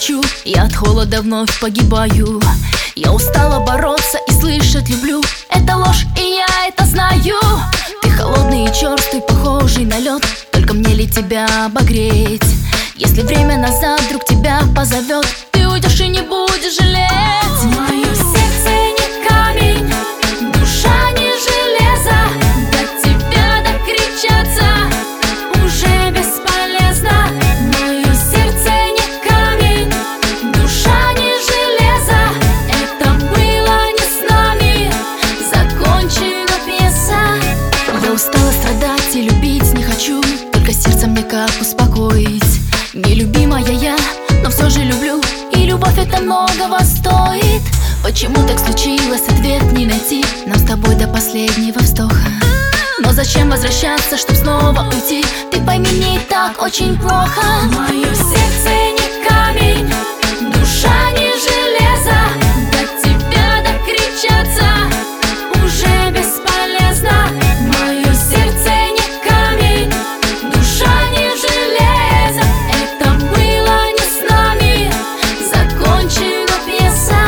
хочу, я от холода вновь погибаю. Я устала бороться и слышать люблю. Это ложь, и я это знаю. Ты холодный и черствый, похожий на лед. Только мне ли тебя обогреть? Если время назад вдруг тебя позовет, ты уйдешь и не будешь жалеть. Мое сердце не камень, душа не железо. До тебя докричаться уже бесполезно. Мое сердце не камень, душа не железо. Это было не с нами, закончена пьеса. Я устала страдать и любить не хочу, только сердце мне как успокоить. Нелюбимая я, но все же люблю, и любовь это многого стоит. Почему так случилось, ответ не найти. Нам с тобой до последнего вздоха. Но зачем возвращаться, чтоб снова уйти? Ты пойми, мне и так очень плохо. Мое сердце не камень, душа не железо. До тебя докричаться уже бесполезно. Мое сердце не камень, душа не железо. Это было не с нами, закончена пьеса.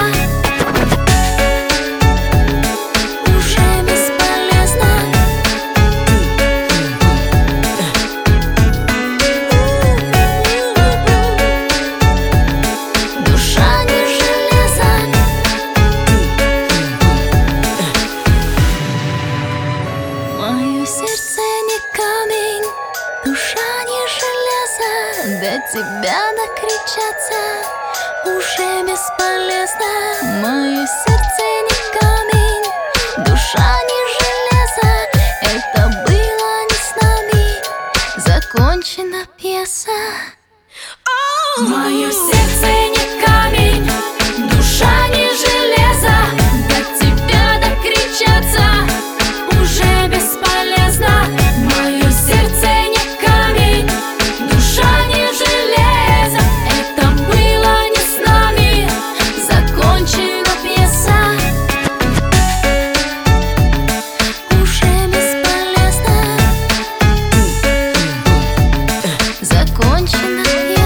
Уже бесполезно. Душа не железо. Мое сердце не камень, душа не железо. До тебя докричаться уже бесполезно. Мое сердце не камень, душа не железо. Это было не с нами, закончена пьеса. Мое сердце не камень, душа не железо. До тебя докричаться уже бесполезно. Мое сердце не камень, душа не железо. Это было не с нами, закончена пьеса. Уже бесполезно, закончена пьеса.